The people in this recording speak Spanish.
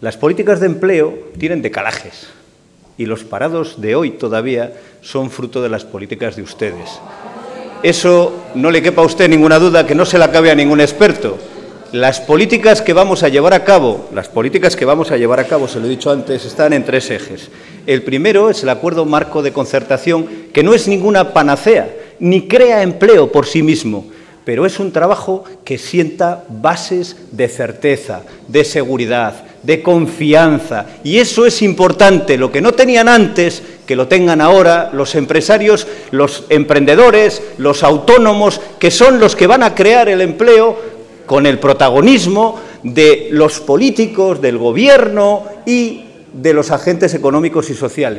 Las políticas de empleo tienen decalajes y los parados de hoy todavía son fruto de las políticas de ustedes. Eso no le quepa a usted ninguna duda, que no se la cabe a ningún experto. Las políticas que vamos a llevar a cabo, se lo he dicho antes, están en 3 ejes. El primero es el acuerdo marco de concertación, que no es ninguna panacea, ni crea empleo por sí mismo, pero es un trabajo que sienta bases de certeza, de seguridad, de confianza. Y eso es importante, lo que no tenían antes, que lo tengan ahora los empresarios, los emprendedores, los autónomos, que son los que van a crear el empleo con el protagonismo de los políticos, del Gobierno y de los agentes económicos y sociales.